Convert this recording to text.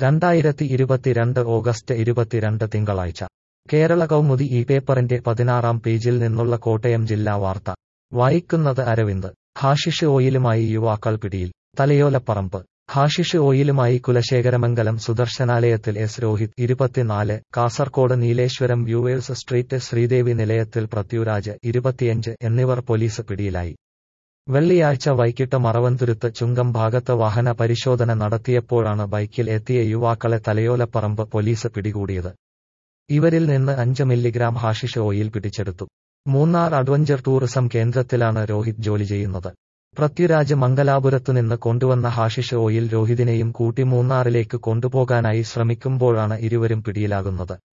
2022 August 22 തിങ്കളാഴ്ച കേരള കൗമുദി ഈ പേപ്പറിന്റെ 16-ാം പേജിൽ നിന്നുള്ള കോട്ടയം ജില്ലാ വാർത്ത വായിക്കുന്നത് അരവിന്ദ്. ഹാഷിഷ് ഓയിലുമായി യുവാക്കൾ പിടിയിൽ. തലയോലപ്പറമ്പ്. ഹാഷിഷ് ഓയിലുമായി കുലശേഖരമംഗലം സുദർശനാലയത്തിൽ S Rohith 24, Kasaragod Nileshwaram viewers street Sreedevi നിലയത്തിൽ പൃഥ്വിരാജ് 25 എന്നിവർ പോലീസ് പിടിയിലായി. വെള്ളിയാഴ്ച വൈകിട്ട് മറവന്തുരുത്ത് ചുങ്കം ഭാഗത്ത് വാഹന പരിശോധന നടത്തിയപ്പോഴാണ് ബൈക്കിൽ എത്തിയ യുവാക്കളെ തലയോലപ്പറമ്പ് പോലീസ് പിടികൂടിയത്. ഇവരിൽ നിന്ന് 5 മില്ലിഗ്രാം ഹാഷിഷ് ഓയിൽ പിടിച്ചെടുത്തു. മൂന്നാർ അഡ്വഞ്ചർ ടൂറിസം കേന്ദ്രത്തിലാണ് രോഹിത് ജോലി ചെയ്യുന്നത്. പൃഥ്വിരാജ് മംഗലാപുരത്തുനിന്ന് കൊണ്ടുവന്ന ഹാഷിഷ് ഓയിൽ രോഹിതിനെയും കൂട്ടി മൂന്നാറിലേക്ക് കൊണ്ടുപോകാനായി ശ്രമിക്കുമ്പോഴാണ് ഇരുവരും പിടിയിലാകുന്നത്.